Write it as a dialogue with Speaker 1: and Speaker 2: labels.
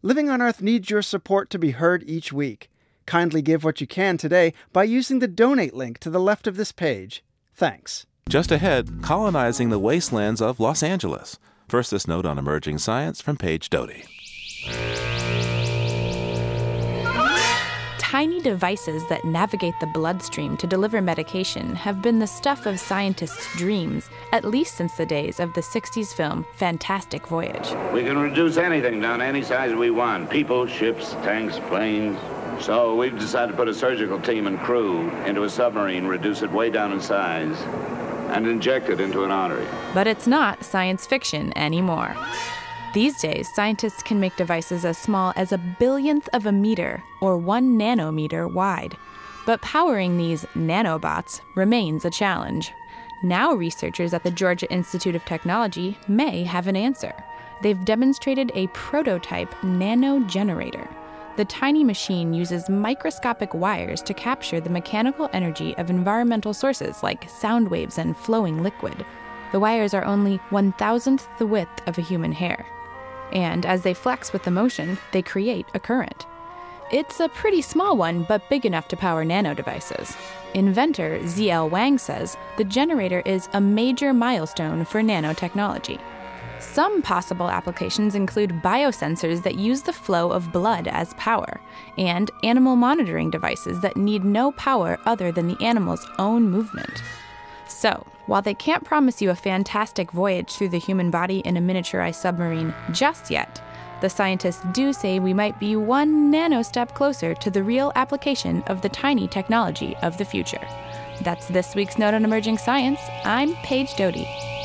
Speaker 1: Living on Earth needs your support to be heard each week. Kindly give what you can today by using the donate link to the left of this page. Thanks.
Speaker 2: Just ahead, colonizing the wastelands of Los Angeles. First, this note on emerging science from Paige Doty.
Speaker 3: Tiny devices that navigate the bloodstream to deliver medication have been the stuff of scientists' dreams, at least since the days of the 60s film Fantastic Voyage.
Speaker 4: We can reduce anything down to any size we want. People, ships, tanks, planes. So we've decided to put a surgical team and crew into a submarine, reduce it way down in size, and inject it into an artery.
Speaker 3: But it's not science fiction anymore. These days, scientists can make devices as small as a billionth of a meter or 1 nanometer wide. But powering these nanobots remains a challenge. Now researchers at the Georgia Institute of Technology may have an answer. They've demonstrated a prototype nanogenerator. The tiny machine uses microscopic wires to capture the mechanical energy of environmental sources like sound waves and flowing liquid. The wires are only 1,000th the width of a human hair. And as they flex with the motion, they create a current. It's a pretty small one, but big enough to power nano devices. Inventor ZL Wang says the generator is a major milestone for nanotechnology. Some possible applications include biosensors that use the flow of blood as power, and animal monitoring devices that need no power other than the animal's own movement. So, while they can't promise you a fantastic voyage through the human body in a miniaturized submarine just yet, the scientists do say we might be 1 nanostep closer to the real application of the tiny technology of the future. That's this week's Note on Emerging Science. I'm Paige Doty.